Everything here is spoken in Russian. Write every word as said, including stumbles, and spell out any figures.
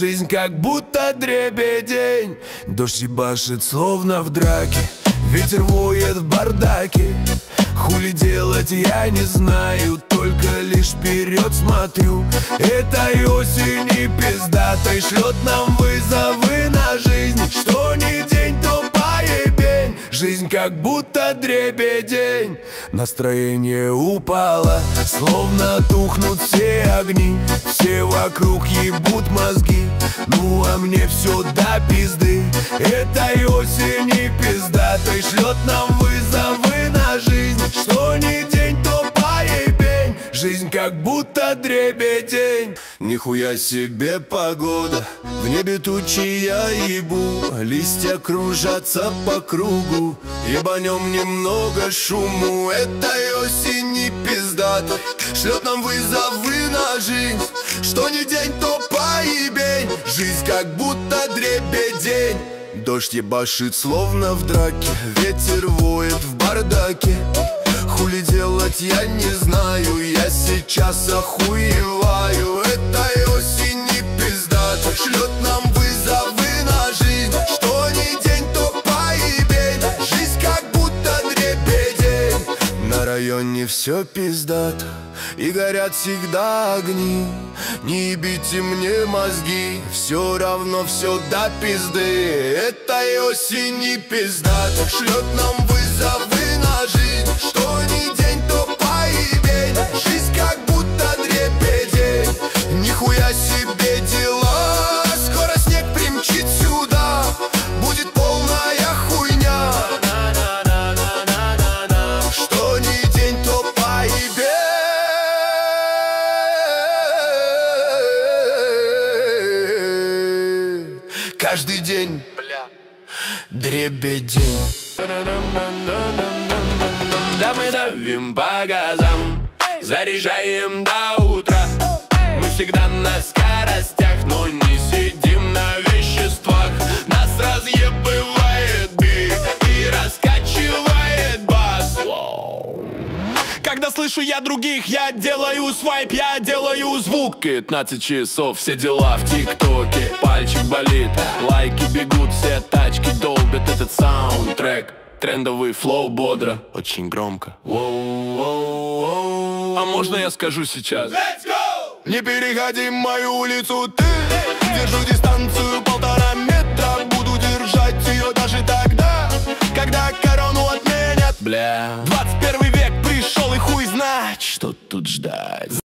Жизнь как будто дребедень, дождь ебашит словно в драке, ветер воет в бардаке. Хули делать я не знаю, только лишь вперед смотрю. Этой осени пиздатой шлет нам вызовы на жизнь. Что ни день, то поебень. Жизнь как будто дребедень, настроение упало, словно тухнут все огни. Все вокруг ебут мозги, ну а мне все до пизды. Этой осени пиздатой шлет нам вызовы на жизнь. Что ни день, то поебень. Жизнь как будто дребедень. Нихуя себе погода, в небе тучи я ебу, листья кружатся по кругу, ебанем немного шуму. Этой осени пиздата шлет нам вызовы на жизнь. Что ни день, то поебень. Жизнь как будто дребедень. Дождь ебашит словно в драке, ветер воет в бардаке. Хули делать я не знаю, я сейчас охуеваю. Этой осени пиздата шлет нам вызовы на жизнь. Что ни день, то поебень. Жизнь как будто дребедень. На районе все пиздато, и горят всегда огни. Не ебите мне мозги, все равно все до пизды. Этой осени пиздата шлет нам вызовы на жизнь. Что ни день, то поебень. Жизнь как будто дребедень. Нихуя себе дела, скоро снег примчит сюда, будет полная хуйня. Что ни день, то поебень. Каждый день, бля, дребедень. Да мы давим по газам, заряжаем до утра. Мы всегда на скоростях, но не сидим на веществах. Нас разъебывает бит и раскачивает бас. Когда слышу я других, я делаю свайп, я делаю звук. Пятнадцать часов, все дела в тиктоке. Пальчик болит, лайки бегут, все тачки долбят этот саундтрек. Трендовый флоу бодро, очень громко. Воу-воу-воу. А можно я скажу сейчас? Let's go! Не переходи мою улицу ты. Держу дистанцию полтора метра, буду держать ее даже тогда, когда корону отменят. Бля, двадцать первый век пришел, и хуй знает, что тут ждать.